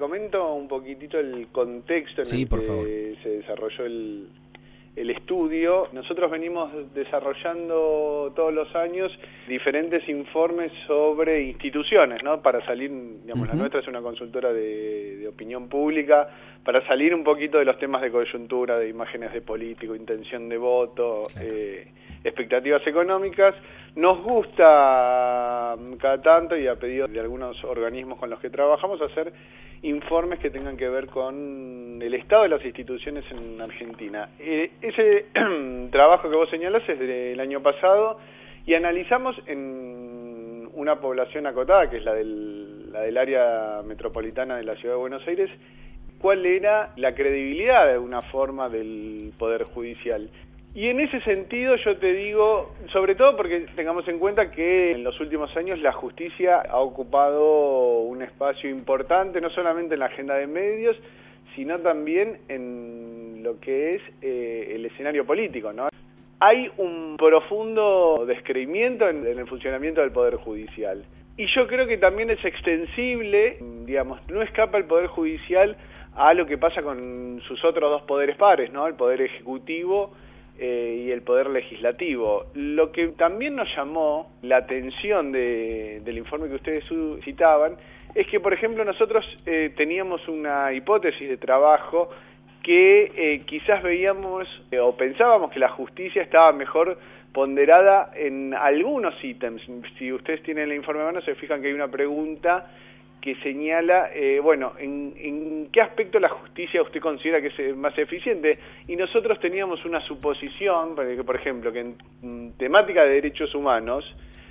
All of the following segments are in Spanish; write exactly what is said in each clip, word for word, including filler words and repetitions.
comento un poquitito el contexto en sí, el por que favor. se desarrolló el, el estudio. Nosotros venimos desarrollando todos los años diferentes informes sobre instituciones, ¿no? Para salir, digamos, uh-huh. La nuestra es una consultora de, de opinión pública, para salir un poquito de los temas de coyuntura, de imágenes de político, intención de voto, claro. eh, expectativas económicas. Nos gusta cada tanto, y a pedido de algunos organismos con los que trabajamos, hacer informes que tengan que ver con el estado de las instituciones en Argentina. Eh, ese trabajo que vos señalás es del año pasado, y analizamos en una población acotada, que es la del, la del área metropolitana de la Ciudad de Buenos Aires, cuál era la credibilidad de alguna forma del Poder Judicial. Y en ese sentido yo te digo, sobre todo porque tengamos en cuenta que en los últimos años la justicia ha ocupado un espacio importante, no solamente en la agenda de medios, sino también en lo que es eh, el escenario político, ¿no? Hay un profundo descreimiento en, en el funcionamiento del Poder Judicial. Y yo creo que también es extensible, digamos, no escapa el Poder Judicial a lo que pasa con sus otros dos poderes pares, ¿no? El Poder Ejecutivo Eh, y el Poder Legislativo. Lo que también nos llamó la atención de, del informe que ustedes citaban es que, por ejemplo, nosotros eh, teníamos una hipótesis de trabajo que eh, quizás veíamos eh, o pensábamos que la justicia estaba mejor ponderada en algunos ítems. Si ustedes tienen el informe a mano, se fijan que hay una pregunta que señala, eh, bueno, en, en qué aspecto la justicia usted considera que es más eficiente, y nosotros teníamos una suposición, que, por ejemplo, que en, en temática de derechos humanos,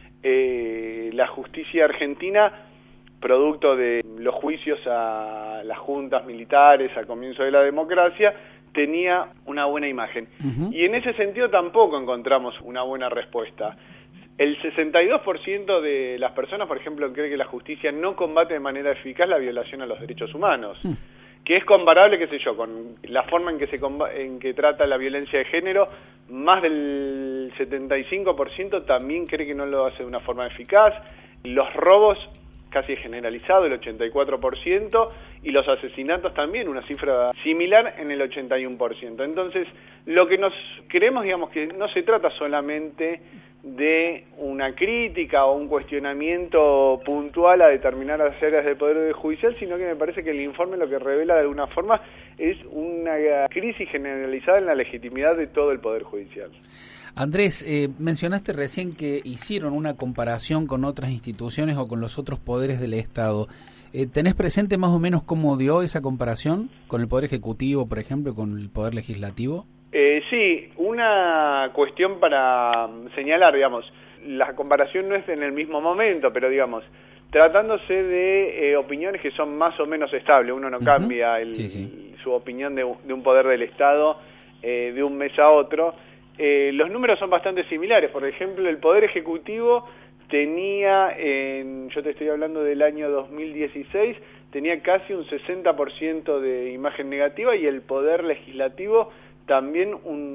eh, la justicia argentina, producto de los juicios a las juntas militares al comienzo de la democracia, tenía una buena imagen. Uh-huh. Y en ese sentido tampoco encontramos una buena respuesta. El sesenta y dos por ciento de las personas, por ejemplo, cree que la justicia no combate de manera eficaz la violación a los derechos humanos, mm. que es comparable, qué sé yo, con la forma en que se en que trata la violencia de género. Más del setenta y cinco por ciento también cree que no lo hace de una forma eficaz. Los robos, casi generalizado, el ochenta y cuatro por ciento, y los asesinatos también, una cifra similar en el ochenta y uno por ciento. Entonces, lo que nos creemos, digamos, que no se trata solamente de una crítica o un cuestionamiento puntual a determinadas áreas del Poder Judicial, sino que me parece que el informe lo que revela de alguna forma es una crisis generalizada en la legitimidad de todo el Poder Judicial. Andrés, eh, mencionaste recién que hicieron una comparación con otras instituciones o con los otros poderes del Estado. Eh, ¿Tenés presente más o menos cómo dio esa comparación con el Poder Ejecutivo, por ejemplo, con el Poder Legislativo? Eh, sí, una cuestión para señalar, digamos, la comparación no es en el mismo momento, pero digamos, tratándose de eh, opiniones que son más o menos estables, uno no uh-huh. cambia el, sí, sí. su opinión de, de un poder del Estado eh, de un mes a otro, eh, los números son bastante similares. Por ejemplo, el Poder Ejecutivo tenía, en, yo te estoy hablando del año dos mil dieciséis, tenía casi un sesenta por ciento de imagen negativa, y el Poder Legislativo también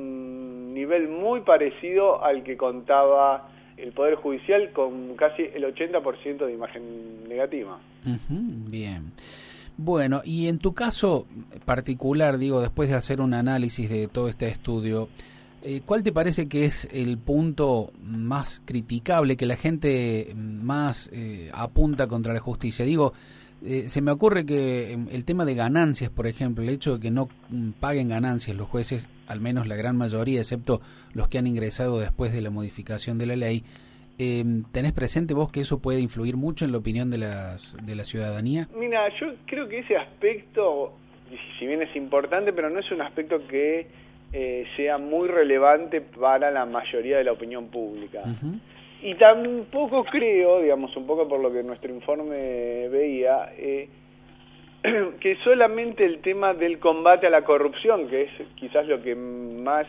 un nivel muy parecido al que contaba el Poder Judicial, con casi el ochenta por ciento de imagen negativa. Uh-huh, bien. Bueno, y en tu caso particular, digo, después de hacer un análisis de todo este estudio, eh, ¿cuál te parece que es el punto más criticable, que la gente más eh, apunta contra la justicia? Digo, Eh, se me ocurre que el tema de ganancias, por ejemplo, el hecho de que no paguen ganancias los jueces, al menos la gran mayoría, excepto los que han ingresado después de la modificación de la ley, eh, ¿tenés presente vos que eso puede influir mucho en la opinión de, las, de la ciudadanía? Mira, yo creo que ese aspecto, si bien es importante, pero no es un aspecto que eh, sea muy relevante para la mayoría de la opinión pública. Uh-huh. Y tampoco creo, digamos, un poco por lo que nuestro informe veía, eh, que solamente el tema del combate a la corrupción, que es quizás lo que más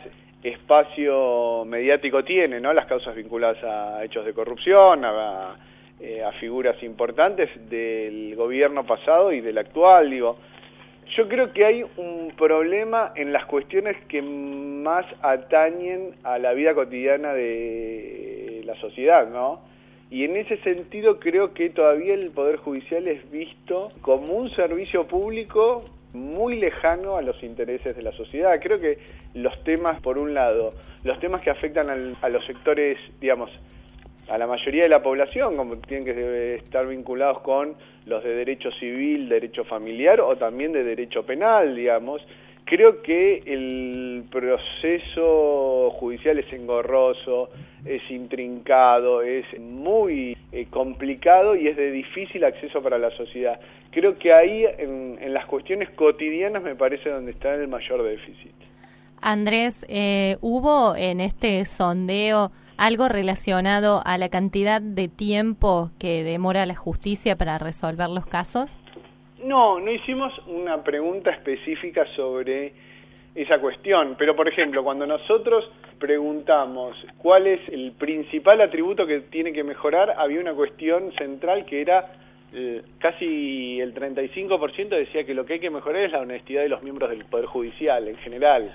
espacio mediático tiene, ¿no? Las causas vinculadas a hechos de corrupción, a, a figuras importantes del gobierno pasado y del actual, digo. Yo creo que hay un problema en las cuestiones que más atañen a la vida cotidiana de la sociedad, ¿no? Y en ese sentido creo que todavía el Poder Judicial es visto como un servicio público muy lejano a los intereses de la sociedad. Creo que los temas, por un lado, los temas que afectan al, a los sectores, digamos, a la mayoría de la población, como tienen que estar vinculados con los de derecho civil, derecho familiar o también de derecho penal, digamos. Creo que el proceso judicial es engorroso, es intrincado, es muy eh, complicado y es de difícil acceso para la sociedad. Creo que ahí, en, en las cuestiones cotidianas, me parece donde está el mayor déficit. Andrés, eh, ¿hubo en este sondeo algo relacionado a la cantidad de tiempo que demora la justicia para resolver los casos? No, no hicimos una pregunta específica sobre esa cuestión, pero por ejemplo, cuando nosotros preguntamos cuál es el principal atributo que tiene que mejorar, había una cuestión central que era eh, casi el treinta y cinco por ciento decía que lo que hay que mejorar es la honestidad de los miembros del Poder Judicial en general.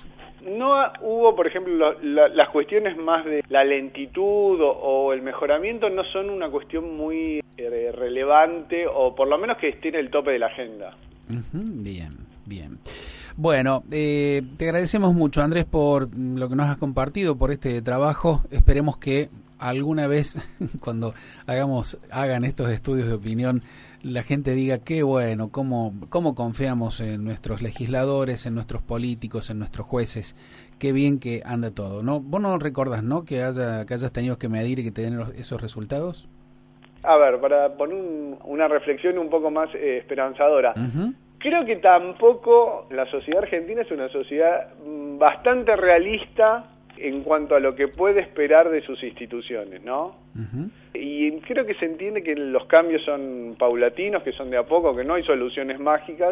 No hubo, por ejemplo, lo, la, las cuestiones más de la lentitud o, o el mejoramiento no son una cuestión muy eh, relevante, o por lo menos que esté en el tope de la agenda. Uh-huh, bien, bien. Bueno, eh, te agradecemos mucho, Andrés, por lo que nos has compartido, por este trabajo. Esperemos que alguna vez, cuando hagamos hagan estos estudios de opinión, la gente diga qué bueno, cómo, cómo confiamos en nuestros legisladores, en nuestros políticos, en nuestros jueces, qué bien que anda todo, ¿no? ¿Vos no recordás, no, que haya que hayas tenido que medir y que te den esos resultados? A ver, para poner un, una reflexión un poco más eh, esperanzadora, uh-huh. Creo que tampoco la sociedad argentina es una sociedad bastante realista en cuanto a lo que puede esperar de sus instituciones, ¿no? Uh-huh. Y creo que se entiende que los cambios son paulatinos, que son de a poco, que no hay soluciones mágicas,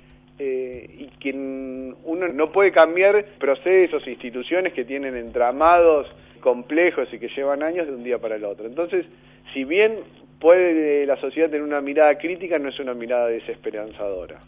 eh, y que uno no puede cambiar procesos, instituciones que tienen entramados complejos y que llevan años de un día para el otro. Entonces, si bien puede la sociedad tener una mirada crítica, no es una mirada desesperanzadora.